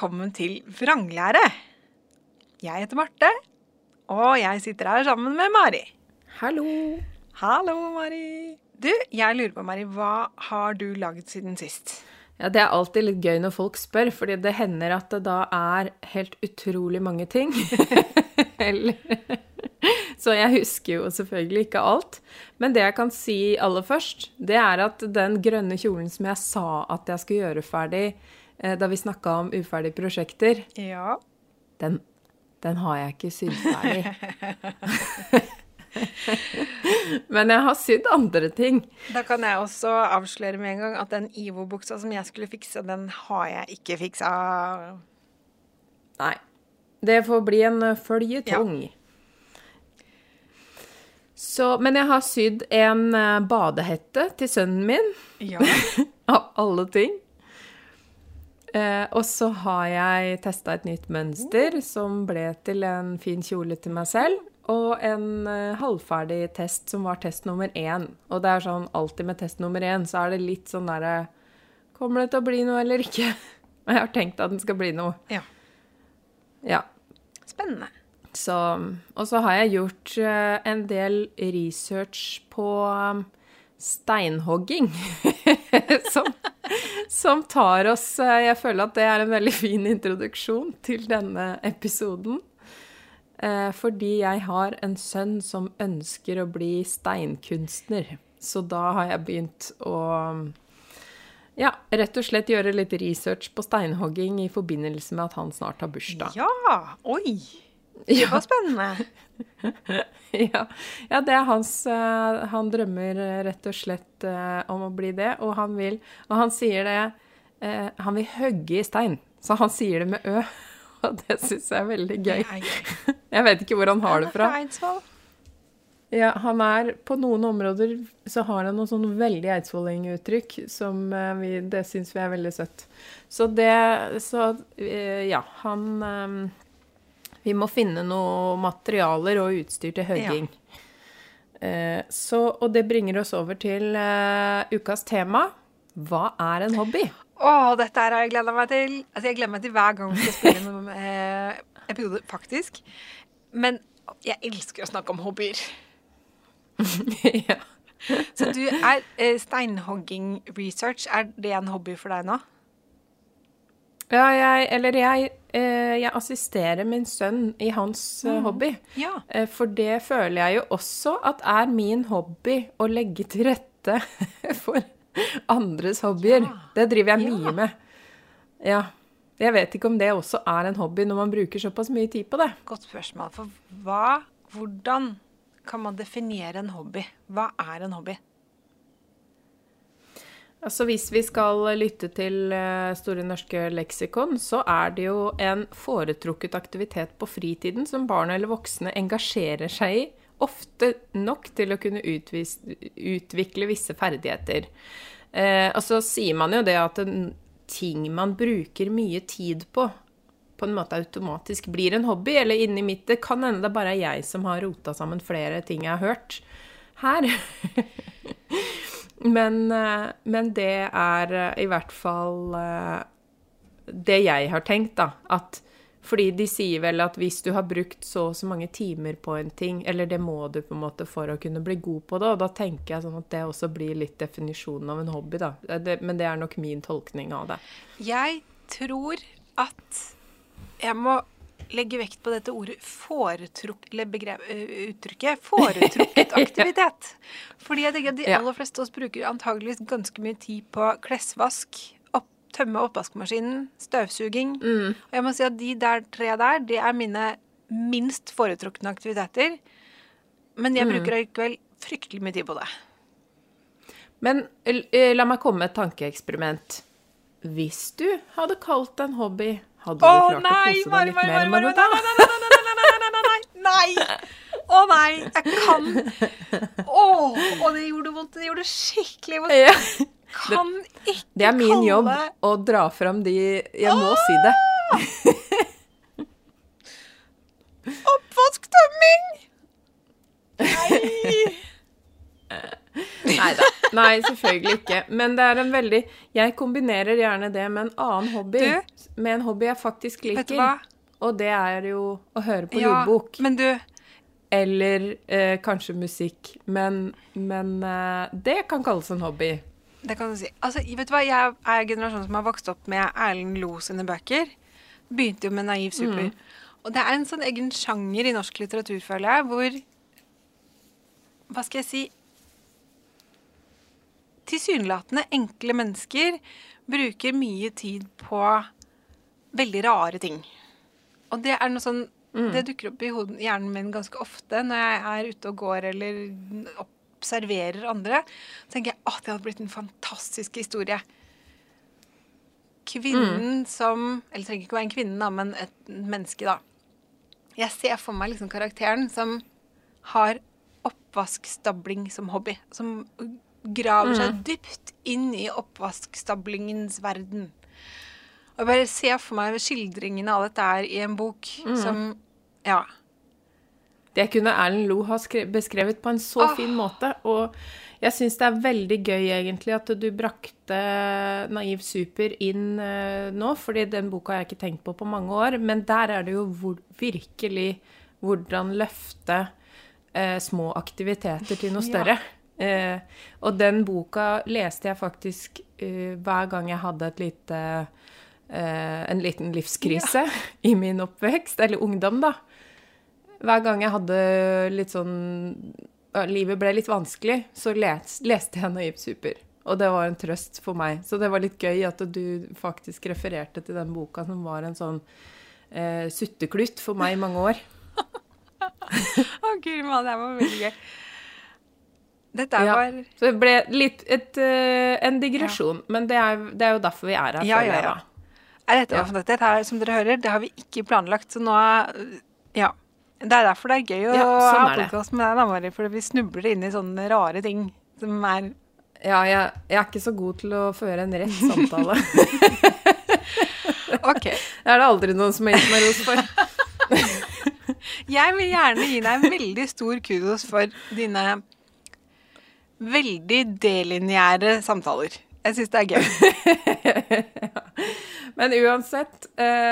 velkommen til Vranglære. Jeg heter Marte, og jeg sitter her sammen med Mari. Hallo. Hallo, Mari. Du, jeg lurer på, Mari, hva har du laget siden sist? Ja, det er alltid litt gøy når folk spør, fordi det hender at det da er helt utrolig mange ting. Så jeg husker jo selvfølgelig ikke alt. Men det jeg kan si aller først, det er at den grønne kjolen som jeg sa at jeg skulle gjøre ferdig da vi snakket om uferdige prosjekter, Ja. den har jeg ikke sydd ferdig. Men jeg har sydd andre ting. Da kan jeg også avsløre med en gang at den Ivo-buksa som jeg skulle fikse, den har jeg ikke fiksa. Nei, det får bli en føljetong. Ja. Så, men jeg har sydd en badehette til sønnen min. Ja. Av alle ting. Og så har jeg testet et nytt mønster som ble til en fin kjole til meg selv, og en halvferdig test som var test nummer 1. Og det er sånn, alltid med test nummer 1, så er det litt sånn der, kommer det til å bli noe eller ikke? Og jeg har tenkt at den skal bli noe. Ja. Ja. Spennende. Så, og så har jeg gjort en del research på steinhogging, som tar oss, jeg føler at det er en veldig fin introduksjon til denne episoden, fordi jeg har en sønn som ønsker å bli steinkunstner, så da har jeg begynt å, ja, rett og slett gjøre litt research på steinhogging i forbindelse med at han snart har bursdag. Ja, oi! Det var spennende. Ja, det er han drømmer rett og slett om å bli det, og han sier det, han vil hugge i stein, så han sier det med ø, og det synes jeg er veldig gøy. Jeg vet ikke hvor han har det fra. Ja, han er, på noen områder så har han noen sånn veldig Eidsvolling-uttrykk, som det synes vi er veldig søtt. Vi må finne noen materialer og utstyr til hugging. Ja. Og det bringer oss over til ukas tema. Hva er en hobby? Dette har jeg gledet meg til. Altså, jeg gleder meg til hver gang vi skal spille en episode, faktisk. Men jeg elsker å snakke om hobbyer. Ja. Så du er steinhogging research. Er det en hobby for deg nå? Ja, jeg assisterer min sønn i hans hobby. Ja. For det føler jeg jo også at er min hobby å legge til rette for andres hobbyer. Ja. Det driver jeg mye med. Ja. Jeg vet ikke om det også er en hobby når man bruker såpass mye tid på det. Godt spørsmål. For hvordan kan man definere en hobby? Hva er en hobby? Altså hvis vi skal lytte til Store norske leksikon, så er det jo en foretrukket aktivitet på fritiden som barn eller voksne engasjerer seg i, ofte nok til å kunne utvikle visse ferdigheter. Og så sier man jo det at ting man bruker mye tid på en måte automatisk blir en hobby, eller inni mitt, det kan hende det bare er jeg som har rotet sammen flere ting jeg har hørt her. Men det er i hvert fall det jeg har tenkt da, at fordi de sier vel at hvis du har brukt så mange timer på en ting, eller det må du på en måte for å kunne bli god på det, og da tenker jeg sånn at det også blir litt definisjonen av en hobby da, men det er nok min tolkning av det. Jeg tror at jeg må legge vekt på dette ordet uttrykket foretrukket aktivitet. Fordi jeg tenker at de aller fleste av oss bruker antageligvis ganske mye tid på klesvask, tømme oppvaskmaskinen, støvsuging. Og jeg må si at de tre der, det er mine minst foretrukne aktiviteter. Men jeg bruker likevel fryktelig mye tid på det. Men la meg komme med et tankeeksperiment. Hvis du hadde kalt en hobby, hadde du klart å kose deg litt mer med det da? Nei! Nei, jeg kan. Og det gjorde vondt. Det gjorde skikkelig vondt. Ja. Kan ikke kalle... Det er min jobb å dra frem de... Jeg må si det. Oppvasktømming! Nei. Nei, selvfølgelig ikke. Men det en veldig... Jeg kombinerer gjerne det med en annen hobby. Med en hobby jeg faktisk liker. Vet du hva? Og det jo å høre på lydbok. Men du... Eller kanskje musikk. Men det kan kalles en hobby. Det kan du si. Altså, vet du hva? Jeg generasjonen som har vokst opp med Erlend Loe sine bøker. Begynte jo med Naiv Super. Og det en sånn egen sjanger i norsk litteratur, føler jeg, hvor... Hva skal jeg si? Tilsynelatende enkle mennesker bruker mye tid på veldig rare ting. Og det noe sånn, det dukker opp i hjernen min ganske ofte når jeg ute og går eller observerer andre. Så tenker jeg, det hadde blitt en fantastisk historie. Kvinnen som, eller trenger ikke være en kvinne da, men et menneske da. Jeg ser for meg liksom karakteren som har oppvaskstabling som hobby, som graver seg dypt inn i oppvaskstablingens verden. Og jeg bare ser for meg skildringene av dette i en bok som, ja. Det kunne Erlend Loe ha beskrevet på en så fin måte, og jeg synes det veldig gøy egentlig at du brakte Naiv Super inn nå, fordi den boka har jeg ikke tenkt på mange år, men der det jo virkelig hvordan løfte små aktiviteter til noe større. Og den boka leste jeg faktisk hver gang jeg hadde en liten livskrise i min oppvekst, eller ungdom da. Hver gang jeg hadde litt sånn, livet ble litt vanskelig, så leste jeg Naiv Super. Og det var en trøst for meg. Så det var litt gøy at du faktisk refererte til den boka som var en sånn sutteklutt for meg i mange år. Gud, man, det var veldig gøy. Dette var... Så det ble litt en digresjon, men det jo derfor vi her. Ja. Dette som dere hører, det har vi ikke planlagt, så nå ja. Det derfor det gøy å ha podcast med deg, da, Mari, for vi snubler inn i sånne rare ting som Ja, jeg ikke så god til å føre en rett samtale. Ok. Det det aldri noen som har gitt meg ros for. Jeg vil gjerne gi deg en veldig stor kudos for dine veldig delineære samtaler. Jeg synes det gøy. Men uansett,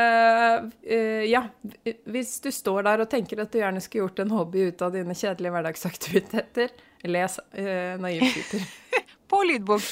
hvis du står der og tenker at du gjerne skulle gjort en hobby ut av dine kjedelige hverdagsaktiviteter, les Naiv Super. På lydbok.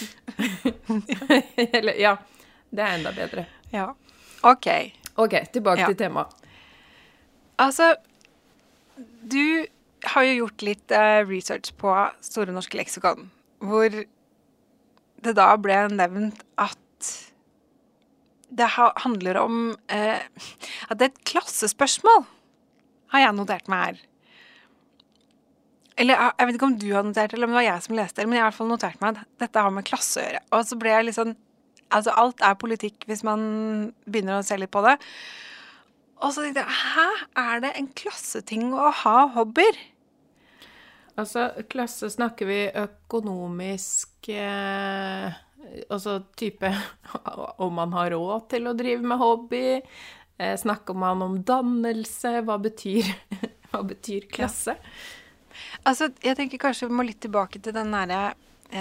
Ja, det enda bedre. Ja, ok. Ok, tilbake til temaet. Altså, du har jo gjort litt research på Store norske leksikon, hvor det da ble nevnt at det handler om at det et klassespørsmål, har jeg notert meg her. Eller jeg vet ikke om du har notert, eller om det var jeg som leste det, men jeg har i hvert fall notert meg at dette har med klasse å gjøre. Og så ble jeg litt sånn, altså alt politikk hvis man begynner å se litt på det. Og så tenkte jeg, det en klasseting å ha hobbyer? Altså, klasse snakker vi økonomisk, altså type om man har råd til å drive med hobby, snakker man om dannelse, hva betyr klasse? Ja. Altså, jeg tenker kanskje vi må litt tilbake til den nære,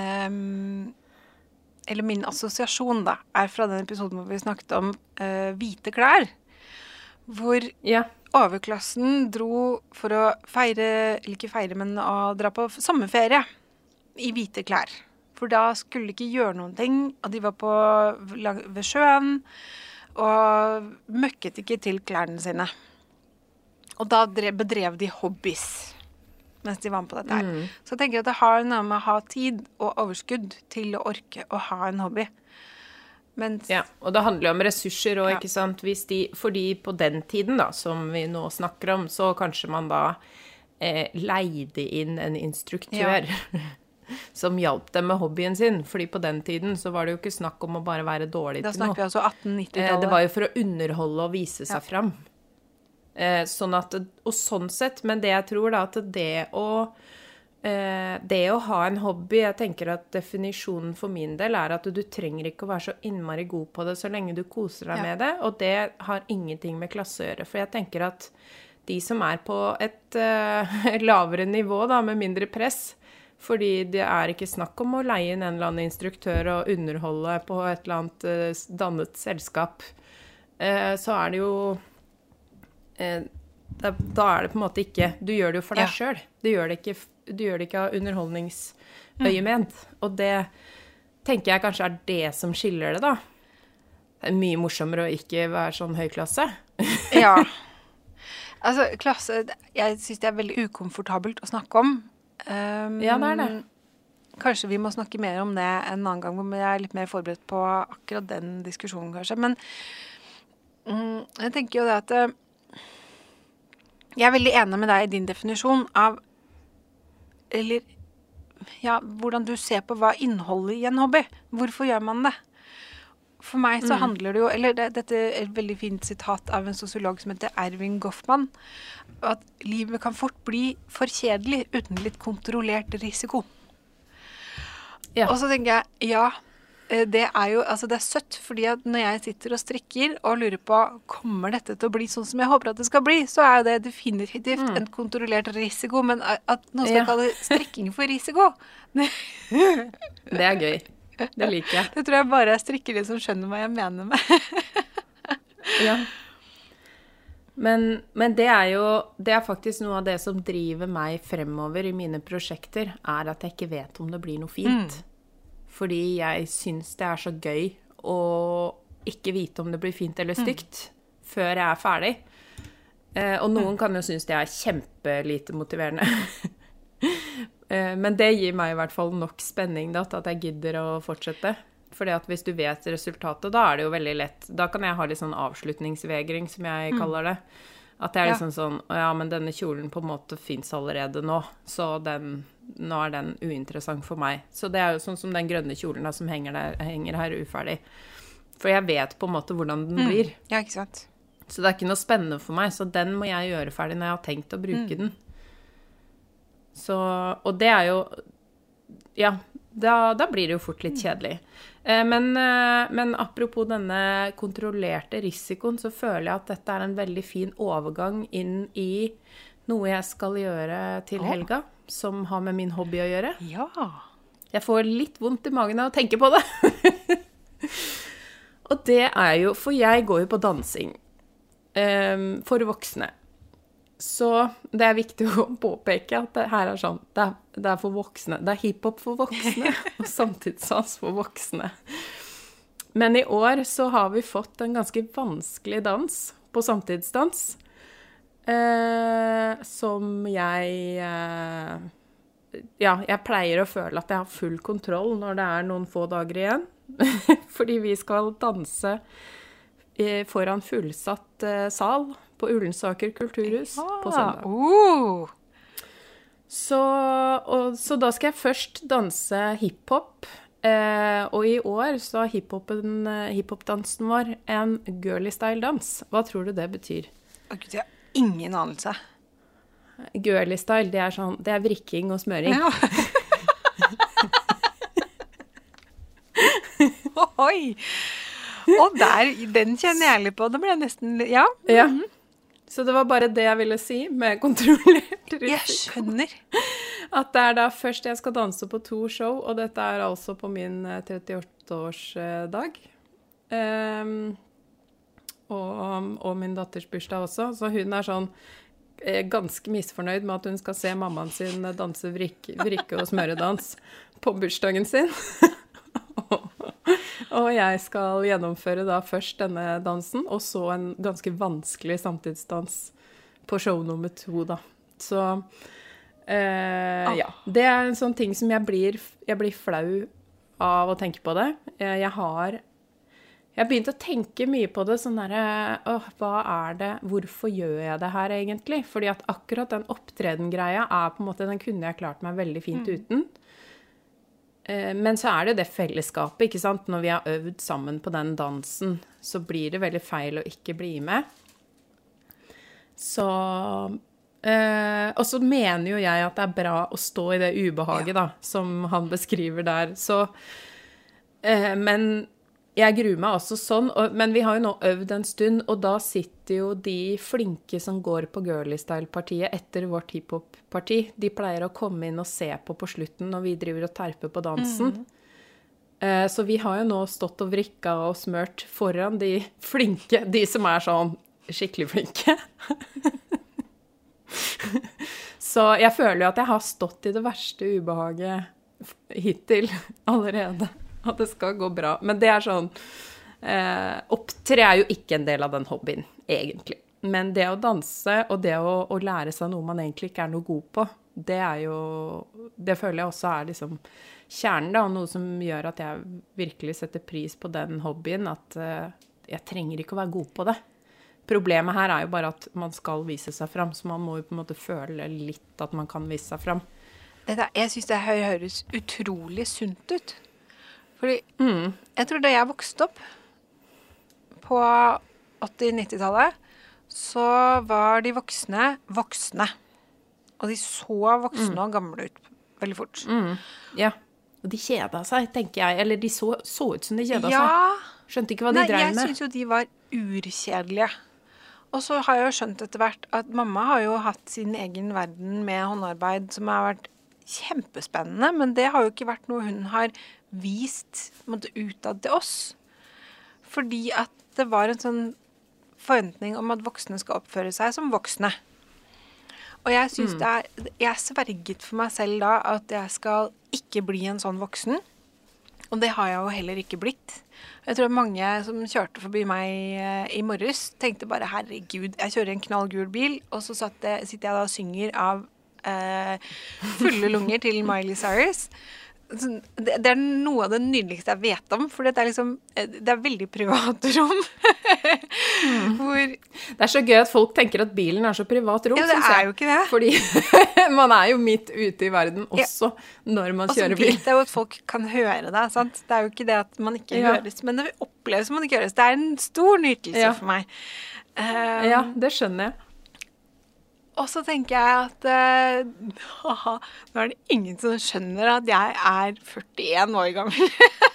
eller min assosiasjon da, fra den episoden hvor vi snakket om hvite klær, hvor overklassen dro for å feire, eller ikke feire, men å dra på sommerferie i hvite klær. For da skulle de ikke gjøre noen ting, og de var ved sjøen, og møkket ikke til klærne sine. Og da bedrev de hobbies, mens de var med på dette her. Så jeg tenker at det har noe med å ha tid og overskudd til å orke å ha en hobby. Ja, og det handler jo om ressurser også, ikke sant? Fordi på den tiden da, som vi nå snakker om, så kanskje man da leide inn en instruktør som hjalp dem med hobbyen sin, fordi på den tiden så var det jo ikke snakk om å bare være dårlig til noe. Da snakker vi altså 1890-tallet. Det var jo for å underholde og vise seg fram. Sånn sett, men det jeg tror da, at det å ha en hobby, jeg tenker at definisjonen for min del at du trenger ikke å være så innmari god på det så lenge du koser deg med det, og det har ingenting med klasse å gjøre, for jeg tenker at de som på et lavere nivå da, med mindre press, Fordi det er ikke snakk om å leie inn en eller annen instruktør og underholde på et eller annet dannet selskap. Så er det jo da er det på en måte ikke, du gjør det jo for deg selv. Du gjør det ikke av underholdningsøyemed. Og det tenker jeg kanskje er det som skiller det da. Det er mye morsommere å ikke være sånn høyklasse. Ja. Altså, klasse, jeg synes det er veldig ukomfortabelt å snakke om. Ja, det er det. Kanskje vi må snakke mer om det en annen gang, men jeg er litt mer forberedt på akkurat den diskusjonen kanskje. Men jeg tenker jo det at jeg er veldig enig med deg i din definisjon av, eller, ja, hvordan du ser på hva innholdet i en hobby. Hvorfor gjør man det? For meg så handler det jo, eller dette er et veldig fint sitat av en sosiolog som heter Erving Goffman, at livet kan fort bli for kjedelig uten litt kontrollert risiko. Ja. Og så tenker jeg, ja, det er jo, altså det er søtt, fordi at når jeg sitter og strikker og lurer på, kommer dette til å bli sånn som jeg håper at det skal bli, så er jo det definitivt en kontrollert risiko, men at noen skal kalle strikking for risiko. Det er gøy. Det liker jeg. Det tror jeg bare er strikkere som skjønner hva jeg mener med. Ja. Men det er faktisk noe av det som driver meg fremover i mine prosjekter, er at jeg ikke vet om det blir noe fint. Fordi jeg synes det er så gøy å ikke vite om det blir fint eller stygt før jeg er ferdig. Og noen kan jo synes det er kjempelite motiverende. Men det gir meg i hvert fall nok spenning da, til at jeg gidder å fortsette. Fordi at hvis du vet resultatet, da er det jo veldig lett. Da kan jeg ha litt sånn avslutningsvegring, som jeg kaller det. At det er liksom sånn, ja, men denne kjolen på en måte finnes allerede nå, så nå er den uinteressant for meg. Så det er jo sånn som den grønne kjolen da, som henger her uferdig. For jeg vet på en måte hvordan den blir. Ja, ikke sant. Så det er ikke noe spennende for meg, så den må jeg gjøre ferdig når jeg har tenkt å bruke den. Så, og det er jo, ja, da blir det jo fort litt kjedelig. Men apropos denne kontrollerte risikoen, så føler jeg at dette er en veldig fin overgang inn i noe jeg skal gjøre til helga, som har med min hobby å gjøre. Ja. Jeg får litt vondt i magen av å tenke på det. Og det er jo, for jeg går jo på dansing for voksne. Så det er viktig å påpeke at det her er sånn, det er for voksne. Det er hiphop for voksne, og samtidsdans for voksne. Men i år så har vi fått en ganske vanskelig dans på samtidsdans, som jeg pleier å føle at jeg har full kontroll når det er noen få dager igjen. Fordi vi skal danse foran fullsatt sal på Ullensaker kulturhus på søndag. Så da skal jeg først danse hiphop, og i år så har hiphopdansen vår en girly style dans. Hva tror du det betyr? Jeg har ingen anelse. Girly style, det er sånn, det er vrikking og smøring. Ja. Oi! Og den kjenner jeg litt på. Det ble nesten, ja. Ja. Så det var bare det jeg ville si med kontrollert risiko. Jeg skjønner. At det er da først jeg skal danse på 2 show, og dette er altså på min 38-årsdag. Og min datters bursdag også. Så hun er sånn ganske misfornøyd med at hun skal se mammaen sin danse vrikke- og smøredans på bursdagen sin. Og jeg skal gjennomføre da først denne dansen, og så en ganske vanskelig samtidsdans på show nummer 2 da. Så, ja, det er en sånn ting som jeg blir flau av å tenke på det. Jeg har begynt å tenke mye på det, sånn der, hva er det, hvorfor gjør jeg det her egentlig? Fordi at akkurat den opptredengreia er på en måte, den kunne jeg klart meg veldig fint uten. Men så er det jo det fellesskapet, ikke sant? Når vi har øvd sammen på den dansen, så blir det veldig feil å ikke bli med. Så, og så mener jo jeg at det er bra å stå i det ubehaget da, som han beskriver der. Så, men jeg gruer meg også sånn, men vi har jo nå øvd en stund, og da sitter jo de flinke som går på Girly Style-partiet etter vårt hiphop-parti. De pleier å komme inn og se på slutten når vi driver og terper på dansen. Så vi har jo nå stått og vrikka og smørt foran de flinke, de som er sånn skikkelig flinke. Så jeg føler jo at jeg har stått i det verste ubehaget hittil allerede. At det skal gå bra. Men det er sånn, opptre er jo ikke en del av den hobbyen, egentlig. Men det å danse, og det å lære seg noe man egentlig ikke er noe god på, det er jo, det føler jeg også er liksom kjernen da, og noe som gjør at jeg virkelig setter pris på den hobbyen, at jeg trenger ikke å være god på det. Problemet her er jo bare at man skal vise seg frem, så man må jo på en måte føle litt at man kan vise seg frem. Jeg synes det høres utrolig sunt ut. Fordi jeg tror da jeg vokste opp på 80-90-tallet, så var de voksne. Og de så voksne og gamle ut veldig fort. Ja, og de kjeda seg, tenker jeg. Eller de så ut som de kjeda seg. Skjønte ikke hva de drev med. Jeg synes jo de var urkjedelige. Og så har jeg jo skjønt etter hvert at mamma har jo hatt sin egen verden med håndarbeid som har vært kjempespennende, men det har jo ikke vært noe hun har vist utad til oss. Fordi at det var en sånn forventning om at voksne skal oppføre seg som voksne. Og jeg synes jeg sverget for meg selv da at jeg skal ikke bli en sånn voksen. Og det har jeg jo heller ikke blitt. Jeg tror mange som kjørte forbi meg i morges tenkte bare, herregud, jeg kjører en knallgul bil, og så sitter jeg da og synger av fulle lunger til Miley Cyrus. Det er noe av det nydeligste jeg vet om, for det er liksom, det er veldig private rom. Det er så gøy at folk tenker at bilen er så privat rom, det er jo ikke det. Fordi man er jo midt ute i verden også når man kjører bil. Og så det er jo at folk kan høre det, sant? Det er jo ikke det at man ikke høres, men det oppleves som man ikke høres. Det er en stor nytelse for meg. Ja, det skjønner jeg. Og så tenker jeg at nå er det ingen som skjønner at jeg er 41 år gammel.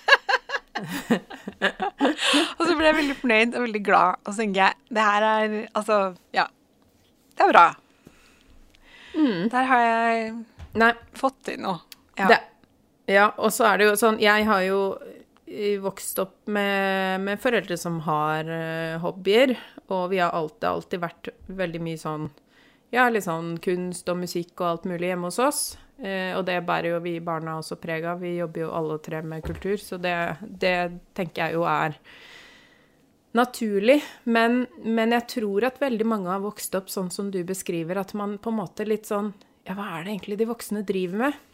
Og så ble jeg veldig fornøyd og veldig glad. Og så tenker jeg, det her er, altså, ja, det er bra. Der har jeg fått til noe. Ja, og så er det jo sånn, jeg har jo vokst opp med foreldre som har hobbyer, og vi har alltid vært veldig mye sånn, ja, litt sånn kunst og musikk og alt mulig hjemme hos oss. Og det bærer jo vi barna også preg av. Vi jobber jo alle tre med kultur, så det tenker jeg jo er naturlig. Men jeg tror at veldig mange har vokst opp sånn som du beskriver, at man på en måte litt sånn, ja, hva er det egentlig de voksne driver med?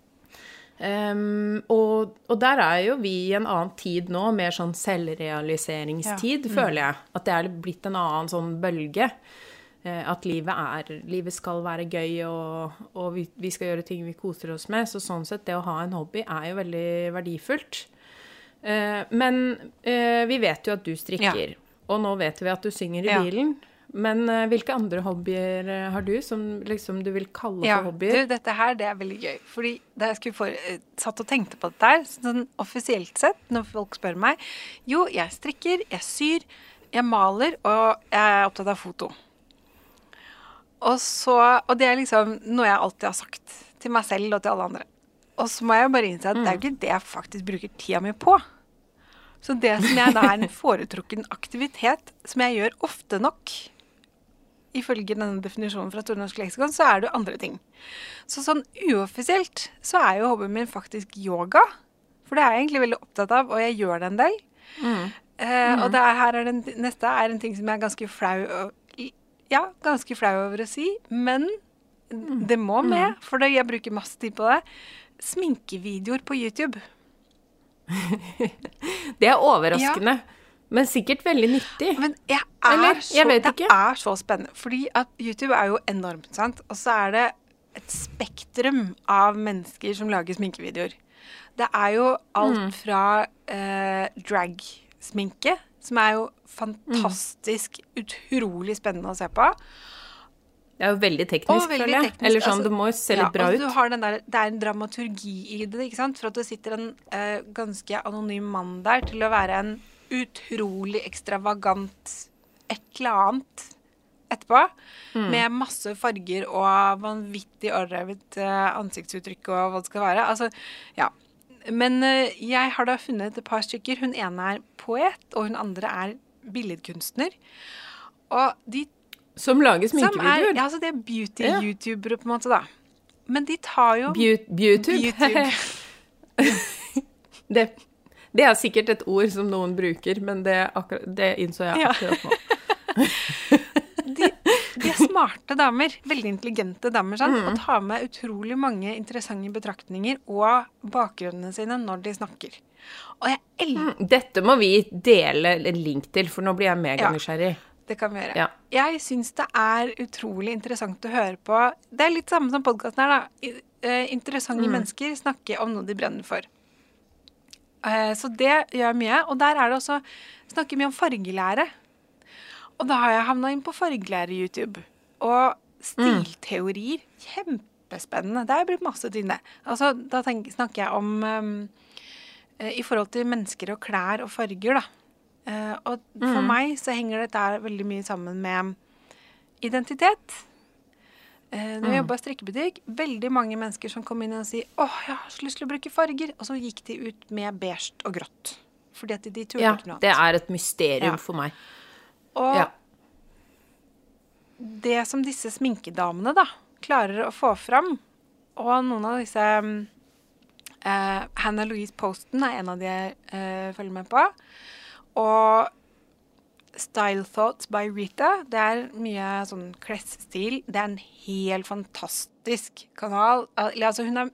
Og der er jo vi i en annen tid nå, mer sånn selvrealiseringstid, føler jeg. At det er blitt en annen sånn bølge. At livet skal være gøy, og vi skal gjøre ting vi koser oss med. Så sånn sett, det å ha en hobby er jo veldig verdifullt. Men vi vet jo at du strikker, og nå vet vi at du synger i bilen. Men hvilke andre hobbyer har du som liksom du vil kalle for hobbyer? Ja, dette her, det er veldig gøy. Fordi da jeg satt og tenkte på dette her, sånn offisielt sett, når folk spør meg, jo, jeg strikker, jeg syr, jeg maler, og jeg er opptatt av foto. Og det er liksom noe jeg alltid har sagt til meg selv og til alle andre. Og så må jeg jo bare innse at det er jo ikke det jeg faktisk bruker tida mi på. Så det som jeg da er en foretrukken aktivitet, som jeg gjør ofte nok, ifølge denne definisjonen fra Store Norske Leksikon, så er det andre ting. Så sånn uoffisielt så er jo hobbyen min faktisk yoga. For det er jeg egentlig veldig opptatt av, og jeg gjør det en del. Og neste er en ting som jeg er ganske flau over å si, men det må med, for jeg bruker masse tid på det. Sminkevideoer på YouTube. Det er overraskende, men sikkert veldig nyttig. Men det er så spennende, fordi at YouTube er jo enormt, sant? Og så er det et spektrum av mennesker som lager sminkevideoer. Det er jo alt fra drag-sminke, som er jo fantastisk, utrolig spennende å se på. Det er jo veldig teknisk, føler jeg. Teknisk, Eller sånn, det må jo se litt bra ut. Du har den der, det er en dramaturgi i det, ikke sant? For at det sitter en ganske anonym mann der til å være en utrolig ekstravagant et eller annet etterpå, med masse farger og vanvittig overdrevet ansiktsuttrykk og hva det skal være. Altså, ja. Men jeg har da funnet et par stykker. Hun ene er poet, og hun andre er billedkunstner. Og de som lager sminkevideoer. Ja, altså det er beauty-youtubere på en måte da. Men de tar jo... Beautube. det er sikkert et ord som noen bruker, men det innså jeg akkurat nå. De er smarte damer, veldig intelligente damer, sant? Og tar med utrolig mange interessante betraktninger og bakgrunnene sine når de snakker. Og Dette må vi dele en link til, for nå blir jeg mega nysgjerrig. Det kan vi gjøre. Ja. Jeg synes det er utrolig interessant å høre på. Det er litt samme som podcasten her da. Interessante mennesker snakker om noe de brenner for. Så det gjør mye. Og der er det også, snakker mye om fargelære. Og da har jeg havnet inn på fargelære YouTube. Og stilteorier, kjempespennende. Det har jeg brukt masse tid med. Altså, da snakker jeg om i forhold til mennesker og klær og farger da. Og for meg så henger dette veldig mye sammen med identitet. Når jeg jobbet i strikkebutikk, veldig mange mennesker som kom inn og sier jeg har så lyst til å bruke farger, og så gikk de ut med beige og grått. Fordi at de turte ikke noe annet. Det er et mysterium for meg. Og det som disse sminkedamene da klarer å få fram, og noen av disse Hannah Louise Poston er en av de jeg følger med på, og Style Thoughts by Rita, det er mye sånn klessestil. Det er en helt fantastisk kanal. Altså hun er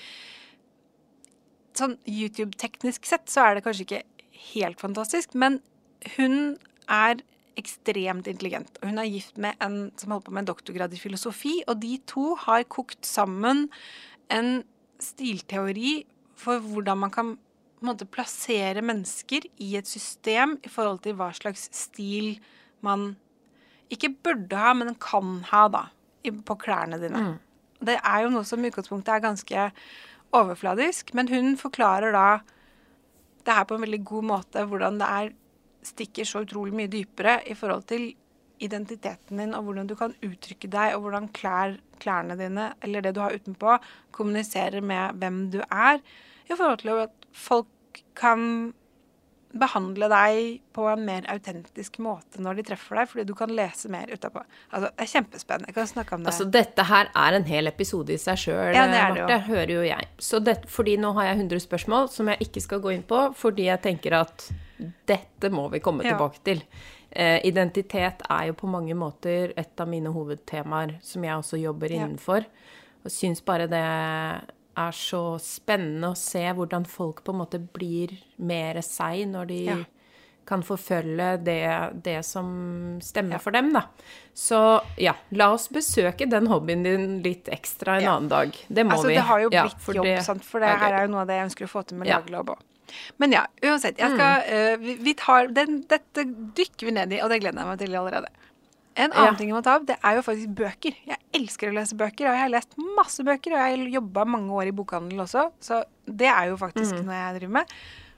sånn YouTube-teknisk sett så er det kanskje ikke helt fantastisk, men hun er ekstremt intelligent. Og hun er gift med en som holder på med en doktorgrad i filosofi, og de to har kokt sammen en stilteori for hvordan man kan plassere mennesker i et system i forhold til hva slags stil man ikke burde ha, men kan ha da, på klærne dine. Det er jo noe som i utgangspunktet er ganske overfladisk, men hun forklarer da det her på en veldig god måte, hvordan det stikker så utrolig mye dypere i forhold til identiteten din, og hvordan du kan uttrykke deg, og hvordan klærne dine, eller det du har utenpå, kommuniserer med hvem du er, i forhold til at folk kan behandle deg på en mer autentisk måte når de treffer deg, fordi du kan lese mer utenpå. Altså, det er kjempespennende. Jeg kan snakke om det. Altså, dette her er en hel episode i seg selv, Marte, hører jo jeg. Så fordi nå har jeg 100 spørsmål som jeg ikke skal gå inn på, fordi jeg tenker at dette må vi komme tilbake til. Identitet er jo på mange måter et av mine hovedtemaer som jeg også jobber innenfor, og synes bare det er så spennende å se hvordan folk på en måte blir mer seg når de kan forfølge det som stemmer for dem, da. Så la oss besøke den hobbyen din litt ekstra en annen dag. Det må vi. Altså, det har jo blitt jobb, sant? For det her er jo noe av det jeg ønsker å få til med lagerlobb også. Men uansett, jeg skal, dette dykker vi ned i, og det gleder jeg meg til allerede. En annen ting jeg må ta opp, det er jo faktisk bøker. Jeg elsker å lese bøker, og jeg har lest masse bøker, og jeg har jobbet mange år i bokhandel også, så det er jo faktisk noe jeg driver med.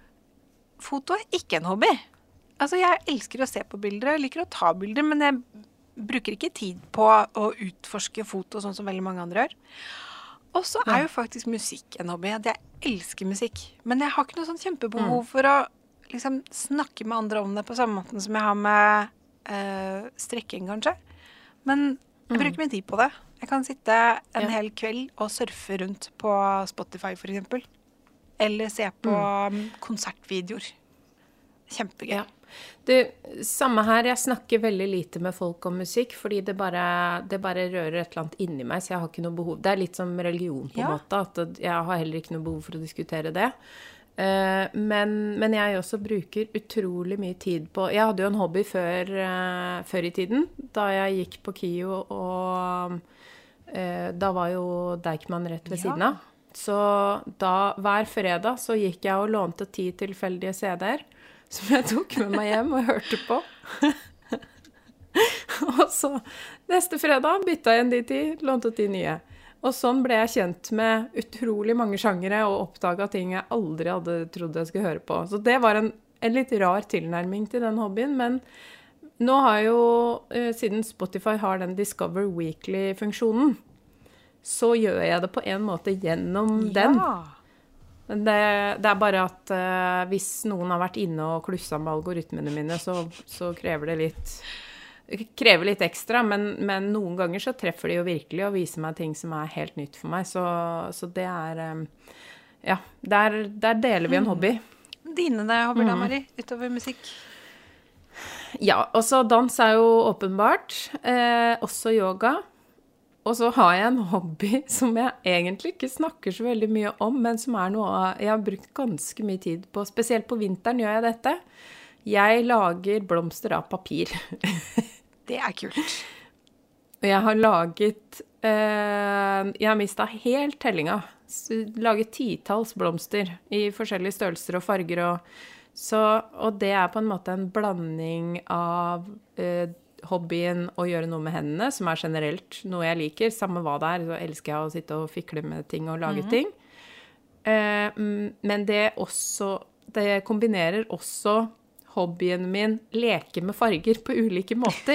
Foto er ikke en hobby. Altså, jeg elsker å se på bilder, jeg liker å ta bilder, men jeg bruker ikke tid på å utforske foto, sånn som veldig mange andre gjør. Og så er jo faktisk musikk en hobby. Jeg elsker musikk, men jeg har ikke noe sånn kjempebehov for å liksom snakke med andre om det på samme måte som jeg har med strikking, kanskje. Men jeg bruker min tid på det. Jeg kan sitte en hel kveld og surfe rundt på Spotify, for eksempel. Eller se på konsertvideoer. Kjempegøy. Samme her, jeg snakker veldig lite med folk om musikk, fordi det bare rører et eller annet inni meg, så jeg har ikke noe behov. Det er litt som religion på en måte, at jeg har heller ikke noe behov for å diskutere det. Men jeg også bruker utrolig mye tid på... Jeg hadde jo en hobby før i tiden, da jeg gikk på KIO, og da var jo Deichman rett ved siden av. Så da, hver fredag, så gikk jeg og lånte 10 tilfeldige CD-er, som jeg tok med meg hjem og hørte på. Og så neste fredag bytta jeg inn de 10, lånte 10 nye. Og sånn ble jeg kjent med utrolig mange sjangere og oppdaget ting jeg aldri hadde trodd jeg skulle høre på. Så det var en litt rar tilnærming til den hobbyen, men nå har jo, siden Spotify har den Discover Weekly-funksjonen, så gjør jeg det på en måte gjennom den. Det er bare at hvis noen har vært inne og klusset med algoritmene mine, så krever det litt ekstra, men noen ganger så treffer de jo virkelig og viser meg ting som er helt nytt for meg. Så det er, ja, der deler vi en hobby. Dine hobbyer da, Marie, utover musikk? Ja, også dans er jo åpenbart, også yoga, og så har jeg en hobby som jeg egentlig ikke snakker så veldig mye om, men som er noe jeg har brukt ganske mye tid på, spesielt på vinteren gjør jeg dette. Jeg lager blomster av papir. Det er kult. Og jeg har laget, jeg har mistet helt tellinga, laget 10-talls blomster i forskjellige størrelser og farger og det er på en måte en blanding av hobbyen å gjøre noe med hendene, som er generelt noe jeg liker. Samme hva det er, så elsker jeg å sitte og fikle med ting og lage ting. Men det kombinerer også hobbyen min leke med farger på ulike måter.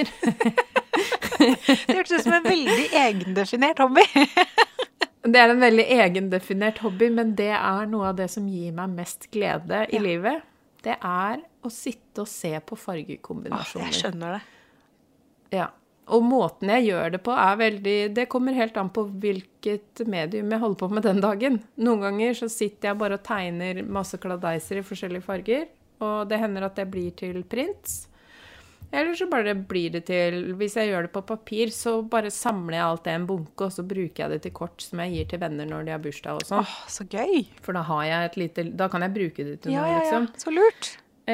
Det hørtes ut som en veldig egendefinert hobby. Det er en veldig egendefinert hobby, men det er noe av det som gir meg mest glede i livet. Det er å sitte og se på fargekombinasjoner. Jeg skjønner det. Ja, og måten jeg gjør det på det kommer helt an på hvilket medium jeg holder på med den dagen. Noen ganger så sitter jeg bare og tegner masse kladeiser i forskjellige farger, og det hender at det blir til prints. Eller så bare blir det til, hvis jeg gjør det på papir, så bare samler jeg alt det i en bunke, og så bruker jeg det til kort som jeg gir til venner når de har bursdag og sånn. Så gøy! For da har jeg da kan jeg bruke det til noe, liksom. Ja, så lurt!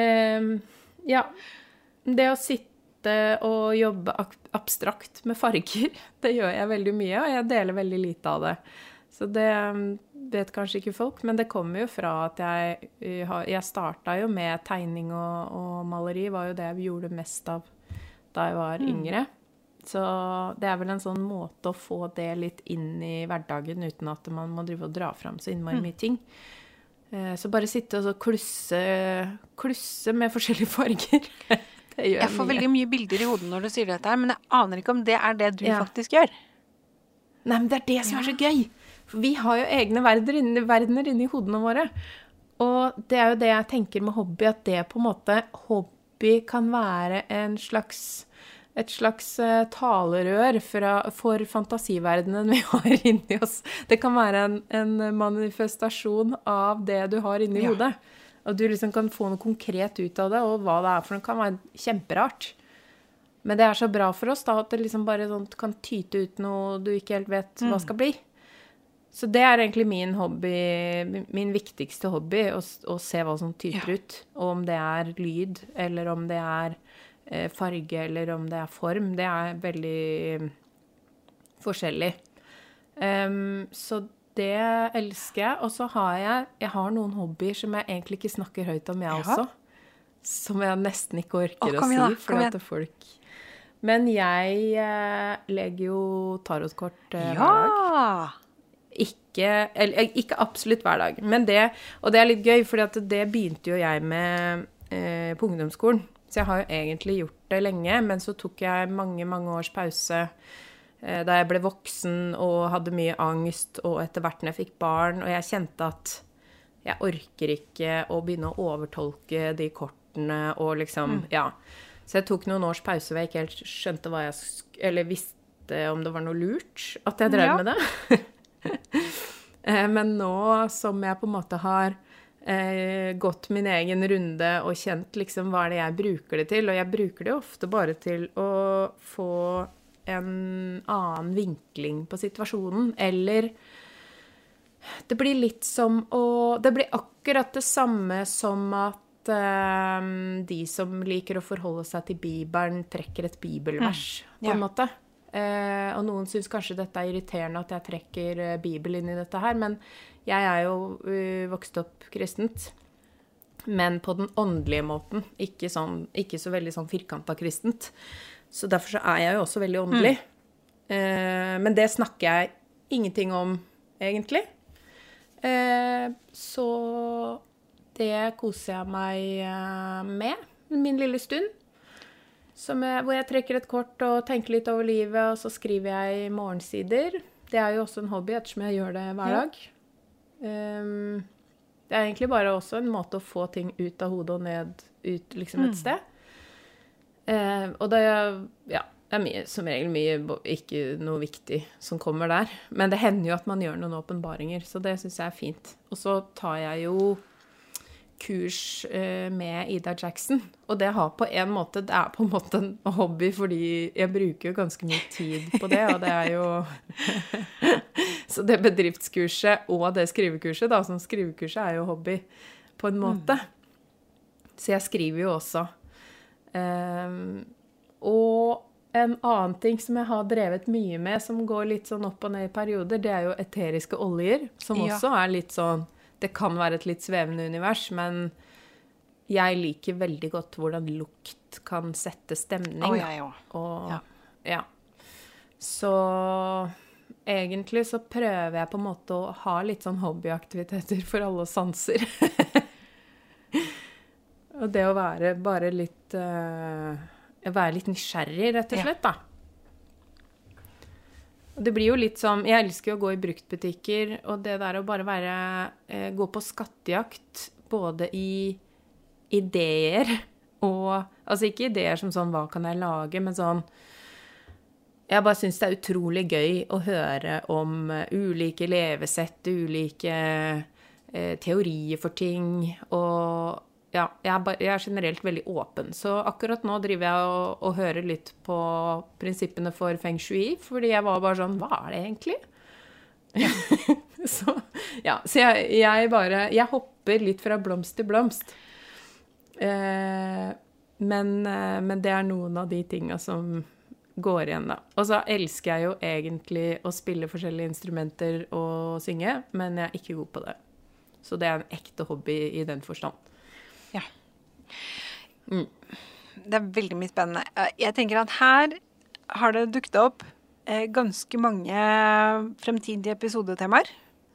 Ja, det å sitte og jobbe abstrakt med farger, det gjør jeg veldig mye, og jeg deler veldig lite av det. Så det vet kanskje ikke folk, men det kommer jo fra at jeg startet jo med tegning og maleri, var jo det jeg gjorde mest av da jeg var yngre. Så det er vel en sånn måte å få det litt inn i hverdagen, uten at man må drive og dra frem så innmari mye ting. Så bare sitte og så klusse med forskjellige farger. Jeg får veldig mye bilder i hodet når du sier dette her, men jeg aner ikke om det er det du faktisk gjør. Nei, men det er det som er så gøy. For vi har jo egne verdener inni hodene våre. Og det er jo det jeg tenker med hobby, at det på en måte, hobby kan være et slags talerør for fantasiverdenen vi har inni oss. Det kan være en manifestasjon av det du har inni hodet. Og du liksom kan få noe konkret ut av det, og hva det er for noe kan være kjemperart. Men det er så bra for oss da, at det liksom bare sånn, kan tyte ut noe du ikke helt vet hva skal bli. Så det er egentlig min viktigste hobby, å se hva som tyter ut. Og om det er lyd, eller om det er farge, eller om det er form. Det er veldig forskjellig. Så det elsker jeg. Og så har jeg noen hobbyer som jeg egentlig ikke snakker høyt om, jeg også. Som jeg nesten ikke orker å si, for at folk... Men jeg legger jo tarotkort hver dag. Ikke absolutt hver dag, men og det er litt gøy, fordi det begynte jo jeg med på ungdomsskolen. Så jeg har jo egentlig gjort det lenge, men så tok jeg mange, mange års pause da jeg ble voksen og hadde mye angst, og etter hvert når jeg fikk barn, og jeg kjente at jeg orker ikke å begynne å overtolke de kortene, og liksom, Så jeg tok noen års pause hvor jeg ikke helt skjønte eller visste om det var noe lurt at jeg drev med det. Men nå som jeg på en måte har gått min egen runde og kjent liksom hva er det jeg bruker det til, og jeg bruker det ofte bare til å få en annen vinkling på situasjonen, eller det blir litt som det blir akkurat det samme som at de som liker å forholde seg til Bibelen trekker et bibelvers på en måte. Og noen synes kanskje dette er irriterende at jeg trekker Bibel inn i dette her, men jeg er jo vokst opp kristent, men på den åndelige måten, ikke så veldig sånn firkantet kristent. Så derfor så jeg jo også veldig åndelig. Men det snakker jeg ingenting om, egentlig. Så det koser jeg meg med, min lille stund. Hvor jeg trekker et kort og tenker litt over livet, og så skriver jeg morgensider. Det jo også en hobby, ettersom jeg gjør det hver dag. Det egentlig bare også en måte å få ting ut av hodet og ned, ut liksom et sted. Og det som regel mye, ikke noe viktig som kommer der. Men det hender jo at man gjør noen åpenbaringer, så det synes jeg fint. Og så tar jeg jo kurs med Ida Jackson, og det har på en måte, det på en måte en hobby, fordi jeg bruker jo ganske mye tid på det, og det jo så det bedriftskurset og det skrivekurset da, som skrivekurset jo hobby på en måte. Så jeg skriver jo også. Og en annen ting som jeg har drevet mye med, som går litt sånn opp og ned i perioder, det jo eteriske oljer, som også litt sånn, det kan være et litt svevende univers, men jeg liker veldig godt hvordan lukt kan sette stemning. Ja. Så egentlig så prøver jeg på en måte å ha litt sånn hobbyaktiviteter for alle sanser. Og det å være bare litt, være litt nysgjerrig, rett og slett, da. Og det blir jo litt som, jeg elsker jo å gå i bruktbutikker, og det der å bare gå på skattejakt, både i ideer, og, altså ikke ideer som sånn, hva kan jeg lage, men sånn, jeg bare synes det utrolig gøy å høre om ulike levesett, ulike teorier for ting, og ja, jeg generelt veldig åpen. Så akkurat nå driver jeg og hører litt på prinsippene for Feng Shui, fordi jeg var bare sånn, hva det egentlig? Så jeg hopper litt fra blomst til blomst. Men det noen av de tingene som går igjen da. Og så elsker jeg jo egentlig å spille forskjellige instrumenter og synge, men jeg ikke god på det. Så det en ekte hobby i den forstand. Ja. Det veldig mye spennende. Jeg tenker at her har det dukket opp ganske mange fremtidige episodetemaer.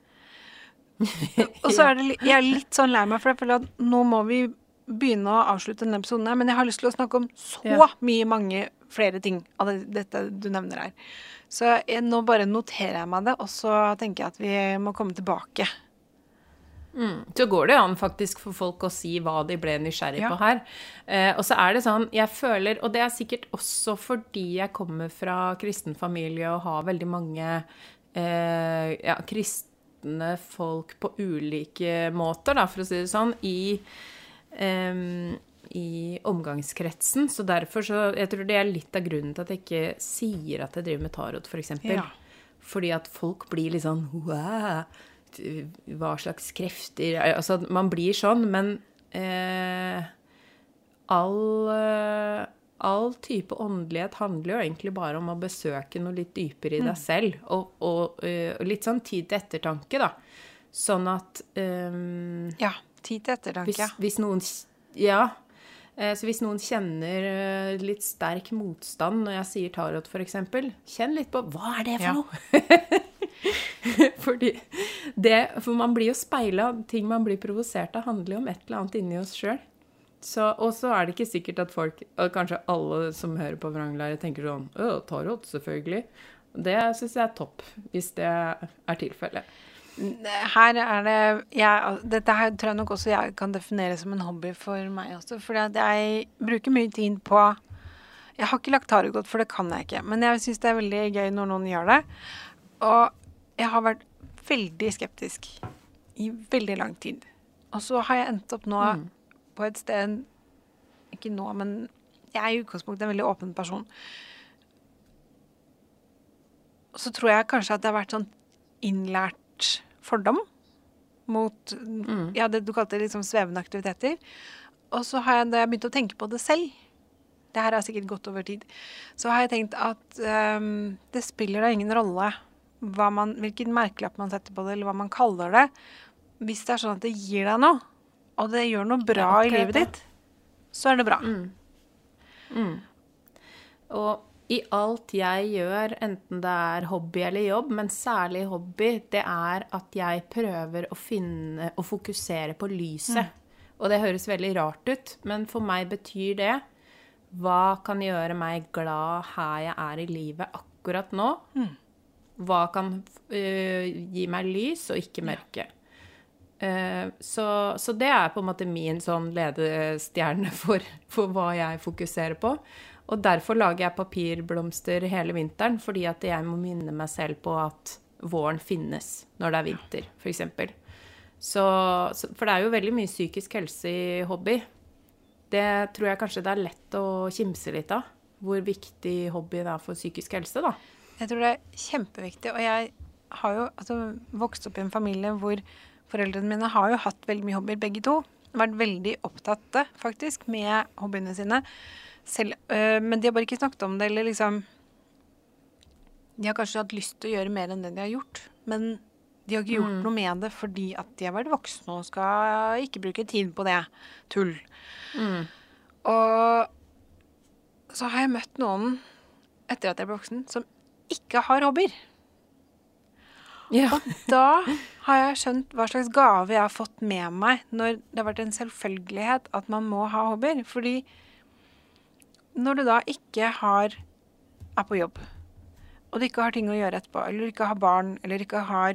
Og så jeg litt sånn lei meg for det, for at nå må vi begynne å avslutte denne episoden her, men jeg har lyst til å snakke om så mange flere ting av dette du nevner her. Så nå bare noterer jeg meg det, og så tenker jeg at vi må komme tilbake. Så går det an faktisk for folk å si hva de ble nysgjerrig på her. Og så det sånn, jeg føler, og det sikkert også fordi jeg kommer fra kristen familie og har veldig mange kristne folk på ulike måter, da, for å si det sånn, i omgangskretsen. Så derfor jeg tror det litt av grunnen til at jeg ikke sier at jeg driver med tarot, for eksempel. Fordi at folk blir litt sånn, wow, hva slags krefter, altså man blir sånn, men all type åndelighet handler jo egentlig bare om å besøke noe litt dypere i deg selv, og litt sånn tid til ettertanke da, sånn at tid til ettertanke. Hvis noen så hvis noen kjenner litt sterk motstand når jeg sier tarot for eksempel, kjenn litt på, hva det for noe? For man blir jo speilet, ting man blir provosert av handler jo om et eller annet inni oss selv. Og så det ikke sikkert at folk, og kanskje alle som hører på Vranglære tenker sånn, tarot selvfølgelig. Det synes jeg topp, hvis det tilfellet. Her dette her tror jeg nok også jeg kan definere som en hobby for meg også, fordi at jeg bruker mye tid på, jeg har ikke lagt tarot, for det kan jeg ikke, men jeg synes det veldig gøy når noen gjør det, og jeg har vært veldig skeptisk i veldig lang tid, og så har jeg endt opp nå på et sted, ikke nå, men jeg i utgangspunktet en veldig åpen person, og så tror jeg kanskje at det har vært sånn innlært fordom mot det du kalte liksom svevende aktiviteter. Og så har jeg, da jeg begynte å tenke på det selv, det her har sikkert gått over tid, så har jeg tenkt at det spiller da ingen rolle hvilken merkelapp man setter på det, eller hva man kaller det, hvis det sånn at det gir deg noe, og det gjør noe bra i livet ditt, så det bra. Og i alt jeg gjør, enten det er hobby eller jobb, men særlig hobby, det er at jeg prøver å finne og fokusere på lyset. Og det høres veldig rart ut, men for meg betyr det hva kan gjøre meg glad her jeg er i livet akkurat nå? Hva kan gi meg lys og ikke mørke? Så det er på en måte min sånn ledestjerne for hva jeg fokuserer på. Og derfor lager jeg papirblomster hele vinteren, fordi at jeg må minne meg selv på at våren finnes når det er vinter, for eksempel. For det er jo veldig mye psykisk helse i hobby. Det tror jeg kanskje det er lett å kimse litt av, hvor viktig hobby det er for psykisk helse, da. Jeg tror det er kjempeviktig, og jeg har jo vokst opp i en familie hvor foreldrene mine har jo hatt veldig mye hobbyer, begge to. Vært veldig opptatte, faktisk, med hobbyene sine. Selv, men de har bare ikke snakket om det, eller liksom de har kanskje hatt lyst til å gjøre mer enn det de har gjort, men de har ikke gjort noe med det fordi at de har vært voksne og skal ikke bruke tid på det tull. Og så har jeg møtt noen etter at jeg ble voksen som ikke har hobbyer. Og da har jeg skjønt hva slags gave jeg har fått med meg når det har vært en selvfølgelighet at man må ha hobbyer, fordi når du da ikke er på jobb, og du ikke har ting å gjøre etterpå, eller du ikke har barn, eller ikke har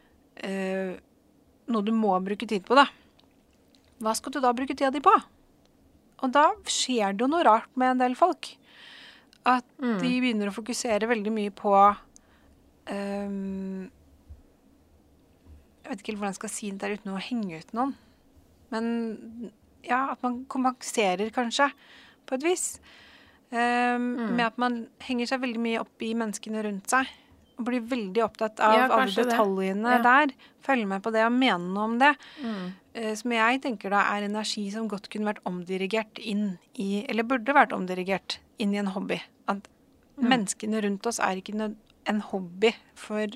noe du må bruke tid på da, hva skal du da bruke tida di på? Og da skjer det jo noe rart med en del folk. At de begynner å fokusere veldig mye på jeg vet ikke helt hvordan jeg skal si det der uten å henge ut noen. Men ja, at man kompenserer kanskje på et vis. Med at man henger seg veldig mye opp i menneskene rundt seg. Og blir veldig opptatt av alle detaljene der. Følger med på det og mener noe om det. Som jeg tenker da er energi som godt kunne vært omdirigert inn i, eller burde vært omdirigert inn i en hobby. At menneskene rundt oss er ikke en hobby for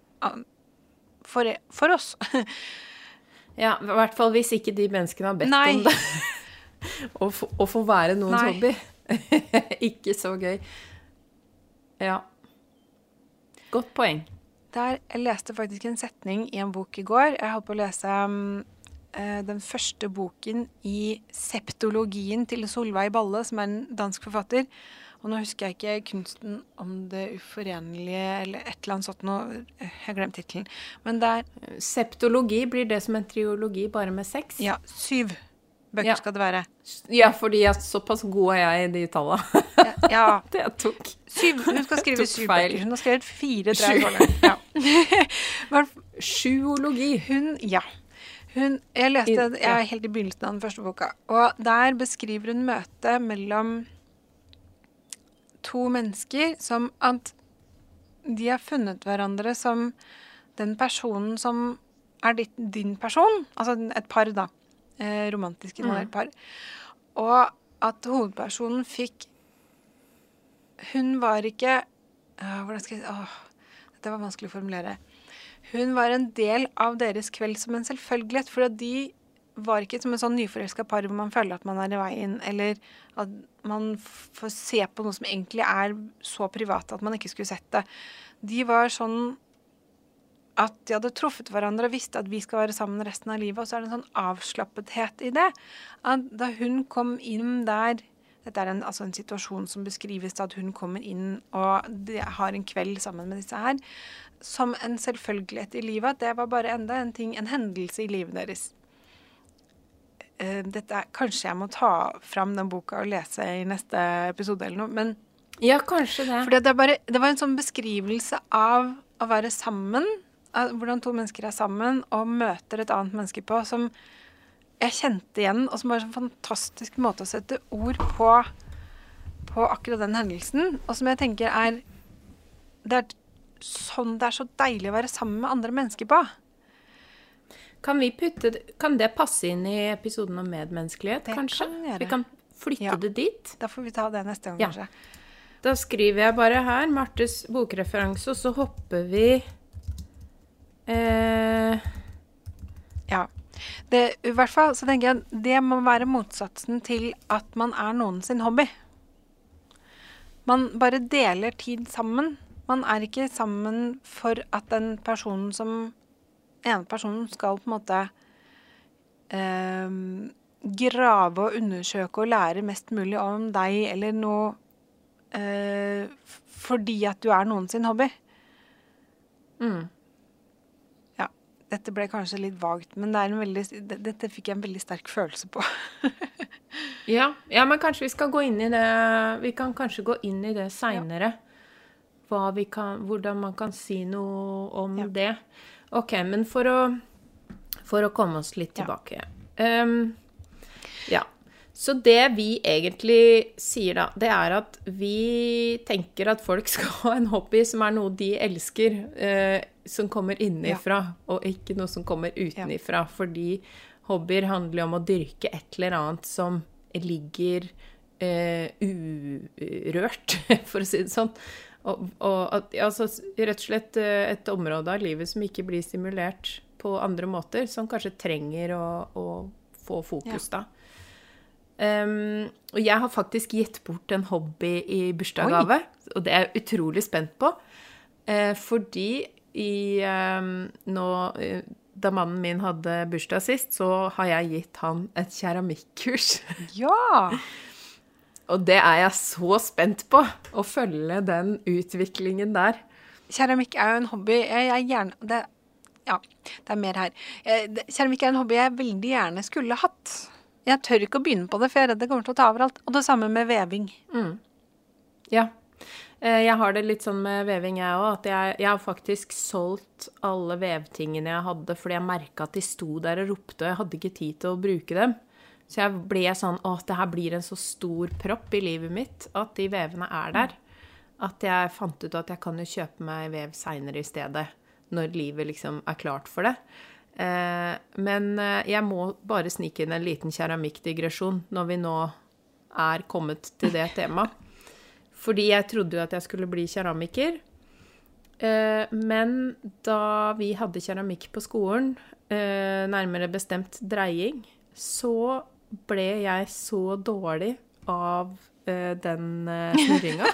oss. Ja, i hvert fall hvis ikke de menneskene har bedt om det. Å få være noens hobby. Ikke så gøy. Ja. Godt poeng. Jeg leste faktisk en setning i en bok i går. Jeg holdt på å lese den første boken i Septologien til Solveig Balle, som er en dansk forfatter. Og nå husker jeg ikke kunsten om det uforenlige, eller et eller annet sånt noe. Jeg glemte titlen. Men Septologi blir det som en triologi bare med 6? Ja, 7 bøker skal det være. Ja, fordi såpass god er jeg i de tallene. Ja. Det jeg tok. 7, hun skal skrive 7 bøker. Hun har skrevet 4, tror jeg. Ja. Sjuologi. Jeg leste, jeg er helt i begynnelsen av den første boka, og der beskriver hun møtet mellom 2 mennesker som at de har funnet hverandre som den personen som er din person, altså et par da, romantisk involvert par, og at hovedpersonen hun var ikke, hvordan skal jeg dette var vanskelig å formulere, hun var en del av deres kveld som en selvfølgelighet, for at de var ikke som en sånn nyforelsket par hvor man føler at man er i veien, eller at man får se på noe som egentlig er så privat at man ikke skulle sett det. De var sånn at de hadde truffet hverandre og visste at vi skal være sammen resten av livet, og så er det en sånn avslappethet i det. At da hun kom inn der, dette er en situasjon som beskrives da, at hun kommer inn og de har en kveld sammen med disse her, som en selvfølgelighet i livet, at det var bare enda en hendelse i livet deres. Kanskje jeg må ta fram den boka og lese i neste episode eller noe, men ja, kanskje det. Fordi det var en sånn beskrivelse av å være sammen, av hvordan 2 mennesker er sammen og møter et annet menneske på, som jeg kjente igjen, og som var en fantastisk måte å sette ord på akkurat den hendelsen, og som jeg tenker det er så deilig å være sammen med andre mennesker på. Kan det passe inn i episoden om medmenneskelighet, kanskje? Kan vi gjøre. Vi kan flytte det dit. Da får vi ta det neste gang, kanskje. Da skriver jeg bare her, Martes bokreferanse, og så hopper vi... Ja. I hvert fall så tenker jeg det må være motsatsen til at man er noen sin hobby. man bare deler tid sammen. Man ikke sammen for at den ene personen skal på en måte grave og undersøke og lære mest mulig om deg, eller noe, fordi at du noen sin hobby. Ja, dette ble kanskje litt vagt, men dette fikk jeg en veldig sterk følelse på. ja, men kanskje vi skal gå inn i det, vi kan kanskje gå inn i det senere, hvordan man kan si noe om det. Ok, men for å komme oss litt tilbake. Ja, så det vi egentlig sier da, det at vi tenker at folk skal ha en hobby som noe de elsker, som kommer innifra, og ikke noe som kommer utenifra, fordi hobbyer handler om å dyrke et eller annet som ligger urørt, for å si det sånn. Altså, rett og slett et område av livet som ikke blir stimulert på andre måter, som kanskje trenger å få fokus da. Og jeg har faktisk gitt bort en hobby i bursdagsgave, og det jeg utrolig spent på, fordi da mannen min hadde bursdag sist, så har jeg gitt han et keramikkurs. Ja! Og det jeg så spent på, å følge den utviklingen der. Keramikk jo en hobby det mer her. Keramikk en hobby jeg veldig gjerne skulle hatt. Jeg tør ikke å begynne på det, for jeg redd det kommer til å ta overalt. Og det samme med veving. Ja, jeg har det litt sånn med veving jeg også, at jeg har faktisk solgt alle vevtingene jeg hadde, fordi jeg merket at de sto der og ropte, og jeg hadde ikke tid til å bruke dem. Så jeg ble sånn, det her blir en så stor propp i livet mitt, at de vevene der. At jeg fant ut at jeg kan jo kjøpe meg vev senere i stedet, når livet liksom klart for det. Men jeg må bare snike inn en liten keramikkdigresjon, når vi nå kommet til det temaet. Fordi jeg trodde jo at jeg skulle bli keramiker. Men da vi hadde keramikk på skolen, nærmere bestemt dreying, så ble jeg så dårlig av den snurringa.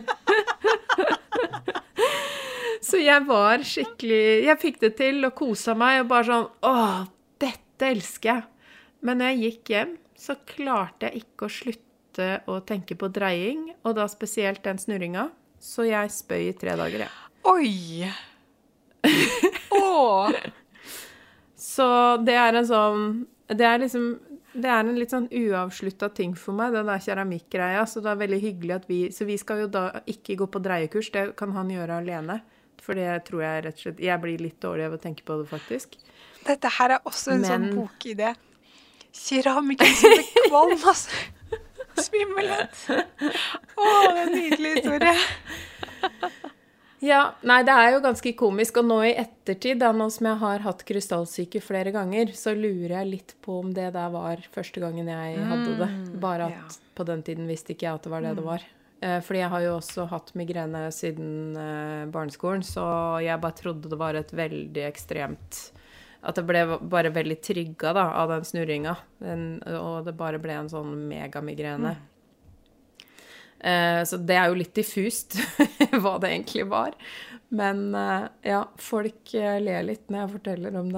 Så jeg var skikkelig, jeg fikk det til og kosa meg og bare sånn, dette elsker jeg. Men når jeg gikk hjem, så klarte jeg ikke å slutte å tenke på dreying, og da spesielt den snurringa, så jeg spøy i 3 dager, ja. Oi! Så det en sånn, det en litt sånn uavsluttet ting for meg, den der keramikkgreia, så det veldig hyggelig at så vi skal jo da ikke gå på dreiekurs, det kan han gjøre alene, for det tror jeg rett og slett, jeg blir litt dårlig av å tenke på det faktisk. Dette her også en sånn bokidé. Keramikken som ble kvalm, altså. Svimmelhet. Det en nydelig historie. Ja, nei, det jo ganske komisk, og nå i ettertid, da, nå som jeg har hatt krystallsyke flere ganger, så lurer jeg litt på om det der var første gangen jeg hadde det. Bare at på den tiden visste ikke jeg at det var det det var. Fordi jeg har jo også hatt migrene siden barneskolen, så jeg bare trodde det var et veldig ekstremt, at det ble bare veldig trygget da, av den snurringa, og det bare ble en sånn megamigrene. Så det jo litt diffust hva det egentlig var. Men ja, folk ler litt når jeg forteller om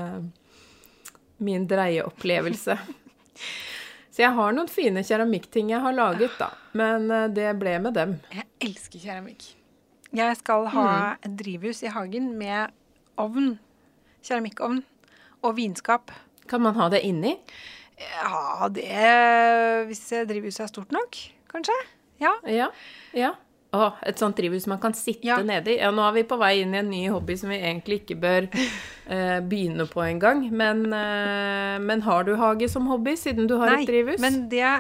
min dreieopplevelse. Så jeg har noen fine keramikkting jeg har laget da, men det ble med dem. Jeg elsker keramikk. Jeg skal ha et drivhus i hagen med ovn, keramikkovn og vinskap. Kan man ha det inni? Ja, hvis drivhuset stort nok, kanskje. Ja. Et sånt drivhus man kan sitte nede i. Ja, nå vi på vei inn i en ny hobby som vi egentlig ikke bør begynne på en gang. Men har du hage som hobby, siden du har et drivhus? Nei, men det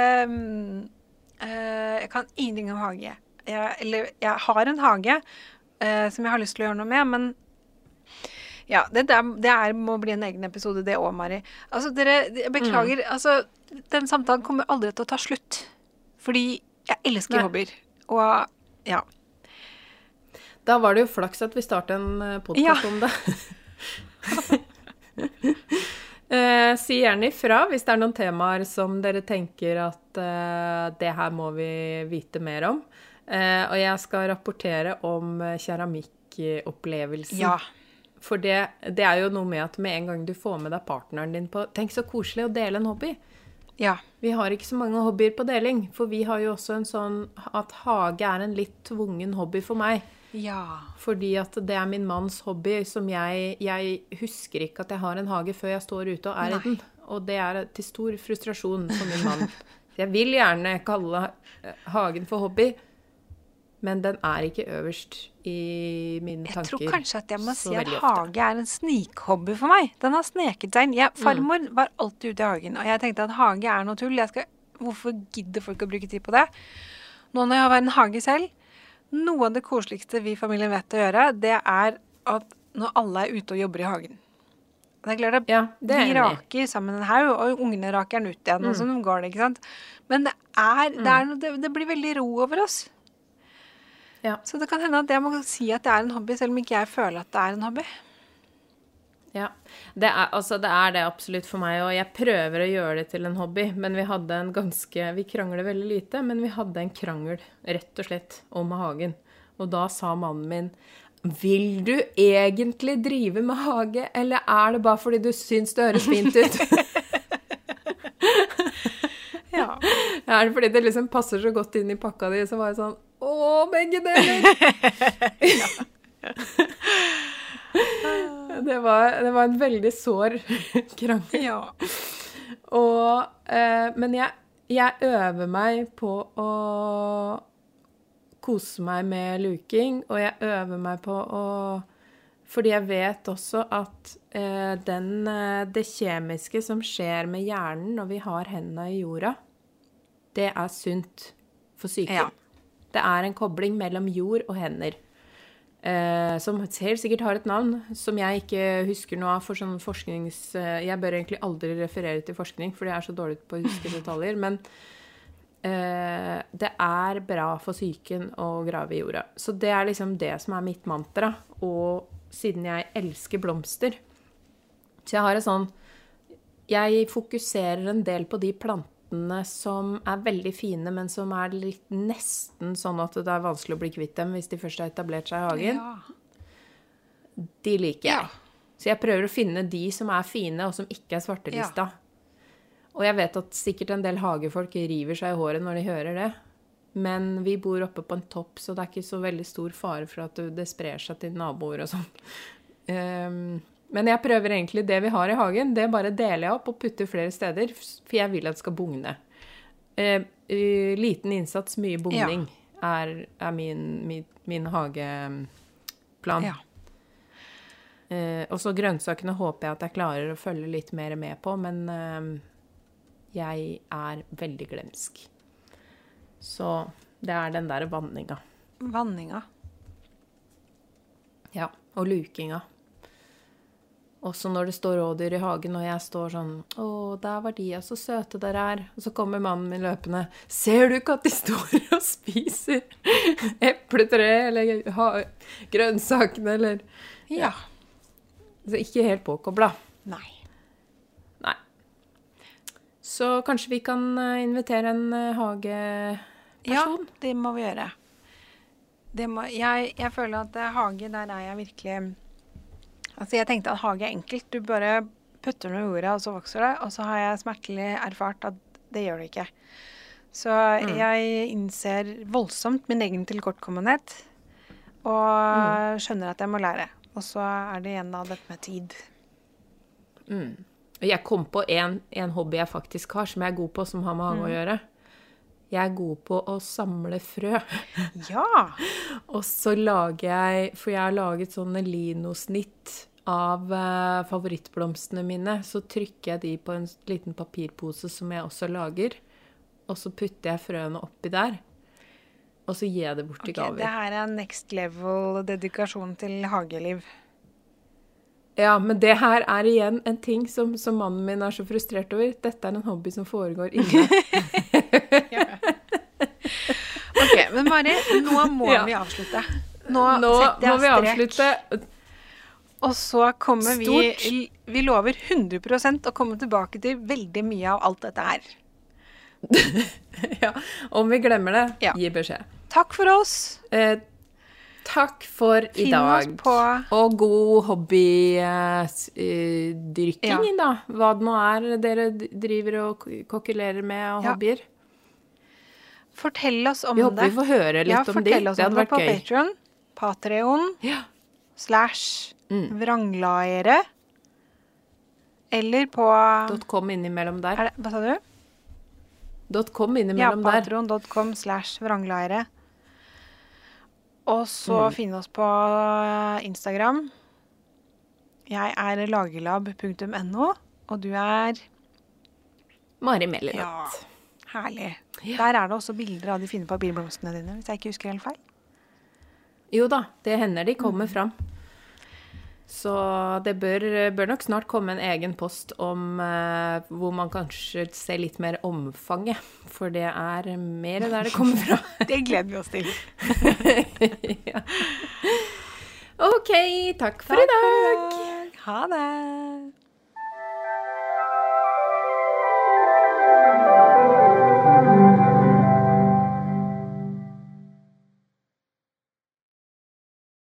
jeg kan ingenting om hage. Jeg har en hage som jeg har lyst til å gjøre noe med, men ja, det må bli en egen episode, det også, Mari. Altså, jeg beklager, altså, den samtalen kommer aldri til å ta slutt. Fordi jeg elsker hobbyer. Og ja. Da var det jo flaks at vi startet en podcast om det. si gjerne ifra hvis det noen temaer som dere tenker at det her må vi vite mer om. Og jeg skal rapportere om keramikkopplevelsen. Ja. For det jo noe med at med en gang du får med deg partneren din på... Tenk så koselig å dele en hobby. Ja. Vi har ikke så mange hobbyer på deling, for vi har jo også en sånn at hage en litt tvungen hobby for meg. Ja. Fordi at det min manns hobby, som jeg husker ikke at jeg har en hage før jeg står ute og i den. Og det til stor frustrasjon for min mann. Jeg vil gjerne kalle hagen for hobby, men den ikke øverst i mine tanker. Jeg tror kanskje at jeg må si at hage en snikhobby for meg. Den har sneket seg inn. Farmor var alltid ute i hagen, og jeg tenkte at hage noe tull. Hvorfor gidder folk å bruke tid på det? Nå når jeg har en hage selv, noe av det koseligste vi i familien vet å gjøre, det at når alle ute og jobber i hagen. Det klart at vi raker sammen en haug, og ungene raker den ut igjen, og sånn går det, ikke sant? Men det blir veldig ro over oss. Ja. Så det kan hende at jeg må si at det en hobby, selv om ikke jeg føler at det en hobby. Ja, det det absolutt for meg, og jeg prøver å gjøre det til en hobby, men vi krangler veldig lite, men vi hadde en krangel, rett og slett, om hagen. Og da sa mannen min, vil du egentlig drive med hage, eller det bare fordi du syns det høres fint ut? Ja. Det fordi det liksom passer så godt inn i pakka di, så var jeg sånn, begge deler! Det var en veldig sår krangel. Ja. Men jeg øver meg på å kose meg med luking, og jeg øver meg på fordi jeg vet også at det kjemiske som skjer med hjernen når vi har hendene i jorda, det sunt for psyken. Ja. Det en kobling mellom jord og hender, som helt sikkert har et navn, som jeg ikke husker noe av for sånn jeg bør egentlig aldri referere til forskning, for jeg så dårlig på å huske detaljer, men det bra for psyken å grave i jorda. Så det liksom det som mitt mantra, og siden jeg elsker blomster, så jeg har jeg fokuserer en del på de plantene som veldig fine, men som litt nesten sånn at det vanskelig å bli kvitt dem hvis de først har etablert seg i hagen. Ja. De liker jeg. Ja. Så jeg prøver å finne de som fine, og som ikke svartelista. Ja. Og jeg vet at sikkert en del hagefolk river seg i håret når de hører det. Men vi bor oppe på en topp, så det ikke så veldig stor fare for at det sprer seg til naboer og sånn. Men jeg prøver egentlig det vi har i hagen, det bare deler jeg opp og putter flere steder, for jeg vil at det skal bugne. Liten innsats, mye bugning min hageplan. Ja. Og så grønnsakene håper jeg at jeg klarer å følge litt mer med på, men jeg veldig glemsk. Så det den der vanninga. Vanninga? Ja, og lukinga. Også når det står rådyr i hagen, og jeg står sånn, der var de, så søte dere Og så kommer mannen min løpende, ser du ikke at de står og spiser epletre, eller grønnsakene, eller... Ja. Så ikke helt påkoblet. Nei. Så kanskje vi kan invitere en hageperson? Ja, det må vi gjøre. Jeg føler at hage, der jeg virkelig... Altså, jeg tenkte at hage enkelt. Du bare putter noe i jorda, og så vokser det. Og så har jeg smertelig erfart at det gjør det ikke. Så jeg innser voldsomt min egen tilkortkommenhet, og skjønner at jeg må lære. Og så det igjen da dette med tid. Jeg kom på en hobby jeg faktisk har, som jeg god på, som har med hage å gjøre. Jeg god på å samle frø. Ja! Og så lager jeg, for jeg har laget sånne linosnitt av favorittblomstene mine, så trykker jeg de på en liten papirpose som jeg også lager, og så putter jeg frøene oppi der, og så gir jeg det bort til gaver. Det her next level dedikasjon til hageliv. Ja, men det her igjen en ting som mannen min så frustrert over. Dette en hobby som foregår inne. Ok, men Mari, nå må vi avslutte. Nå setter jeg strek. Må vi avslutte. Og så kommer vi lover 100% å komme tilbake til veldig mye av alt dette her. Ja, om vi glemmer det, gi beskjed. Takk for oss. Takk for i dag. Og god hobbydyrking, da. Hva det nå dere driver og kokkelerer med og hobbyer. Fortell oss om det. Vi håper vi får høre litt om det. Det hadde vært gøy. Patreon. Patreon.com/vranglaere. Eller på .com innimellom der. Hva sa du? .com innimellom der. Patreon.com/vranglaere. Og så finne oss på Instagram. Jeg lagerlab.no, og du Mari Melinat. Ja, herlig. Der det også bilder av de fine papirblomstene dine, hvis jeg ikke husker helt feil. Jo da, det hender de kommer fram. Så det bør nok snart komme en egen post om hvor man kanskje ser litt mer omfanget, for det mer der det kommer fra. Det gleder vi oss til. Ja. Ok, takk for i dag. Ha det.